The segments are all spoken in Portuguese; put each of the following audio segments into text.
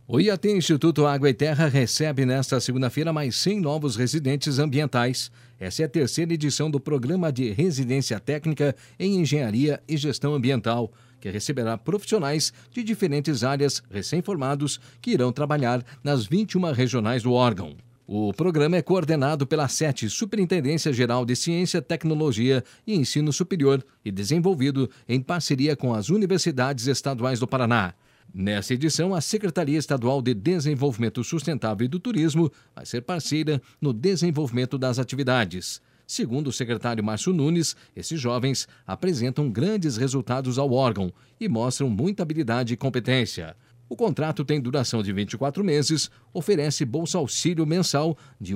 O IAT Instituto Água e Terra recebe nesta segunda-feira mais 100 novos residentes ambientais. Essa é a terceira edição do Programa de Residência Técnica em Engenharia e Gestão Ambiental, que receberá profissionais de diferentes áreas recém-formados que irão trabalhar nas 21 regionais do órgão. O programa é coordenado pela SET, Superintendência Geral de Ciência, Tecnologia e Ensino Superior, e desenvolvido em parceria com as universidades estaduais do Paraná. Nessa edição, a Secretaria Estadual de Desenvolvimento Sustentável e do Turismo vai ser parceira no desenvolvimento das atividades. Segundo o secretário Márcio Nunes, esses jovens apresentam grandes resultados ao órgão e mostram muita habilidade e competência. O contrato tem duração de 24 meses, oferece bolsa auxílio mensal de R$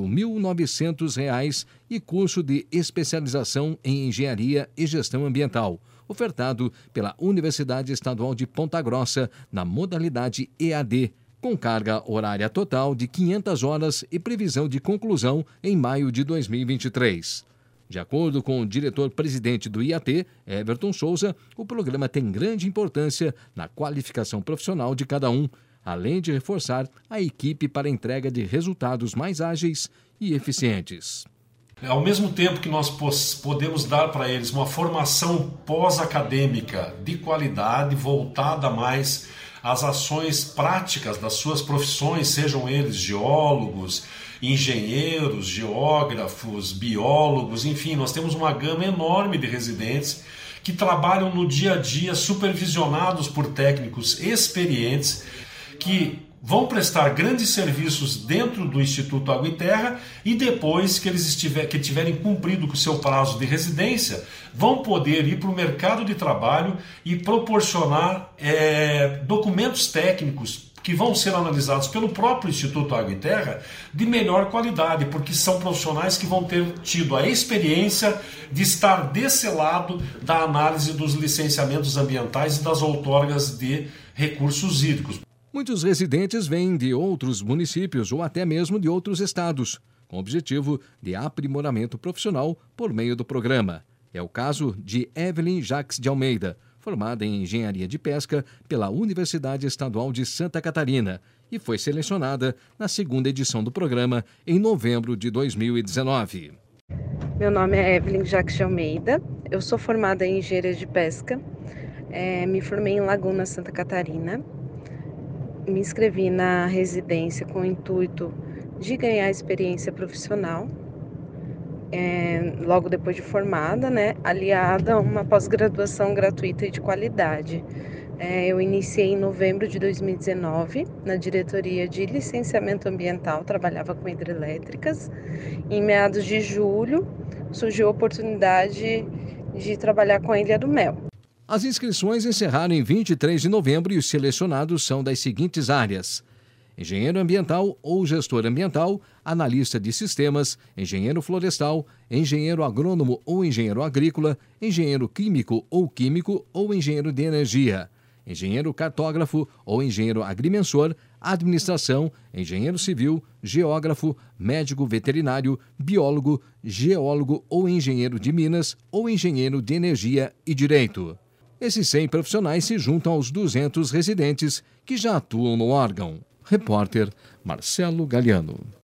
1.900 e curso de especialização em Engenharia e Gestão Ambiental, ofertado pela Universidade Estadual de Ponta Grossa na modalidade EAD, com carga horária total de 500 horas e previsão de conclusão em maio de 2023. De acordo com o diretor-presidente do IAT, Everton Souza, o programa tem grande importância na qualificação profissional de cada um, além de reforçar a equipe para a entrega de resultados mais ágeis e eficientes. Ao mesmo tempo que nós podemos dar para eles uma formação pós-acadêmica de qualidade, voltada mais às ações práticas das suas profissões, sejam eles geólogos, engenheiros, geógrafos, biólogos, enfim, nós temos uma gama enorme de residentes que trabalham no dia a dia supervisionados por técnicos experientes que vão prestar grandes serviços dentro do Instituto Água e Terra e depois que eles tiverem cumprido com o seu prazo de residência, vão poder ir para o mercado de trabalho e proporcionar documentos técnicos que vão ser analisados pelo próprio Instituto Água e Terra de melhor qualidade, porque são profissionais que vão ter tido a experiência de estar desse lado da análise dos licenciamentos ambientais e das outorgas de recursos hídricos. Muitos residentes vêm de outros municípios ou até mesmo de outros estados, com o objetivo de aprimoramento profissional por meio do programa. É o caso de Evelyn Jacques de Almeida, formada em Engenharia de Pesca pela Universidade Estadual de Santa Catarina e foi selecionada na segunda edição do programa em novembro de 2019. Meu nome é Evelyn Jacques de Almeida, eu sou formada em Engenharia de Pesca, me formei em Laguna, Santa Catarina, me inscrevi na residência com o intuito de ganhar experiência profissional, logo depois de formada, aliada a uma pós-graduação gratuita e de qualidade. Eu iniciei em novembro de 2019 na diretoria de licenciamento ambiental, trabalhava com hidrelétricas. Em meados de julho surgiu a oportunidade de trabalhar com a Ilha do Mel. As inscrições encerraram em 23 de novembro e os selecionados são das seguintes áreas: engenheiro ambiental ou gestor ambiental, analista de sistemas, engenheiro florestal, engenheiro agrônomo ou engenheiro agrícola, engenheiro químico ou engenheiro de energia, engenheiro cartógrafo ou engenheiro agrimensor, administração, engenheiro civil, geógrafo, médico veterinário, biólogo, geólogo ou engenheiro de minas ou engenheiro de energia e direito. Esses 100 profissionais se juntam aos 200 residentes que já atuam no órgão. Repórter Marcelo Galiano.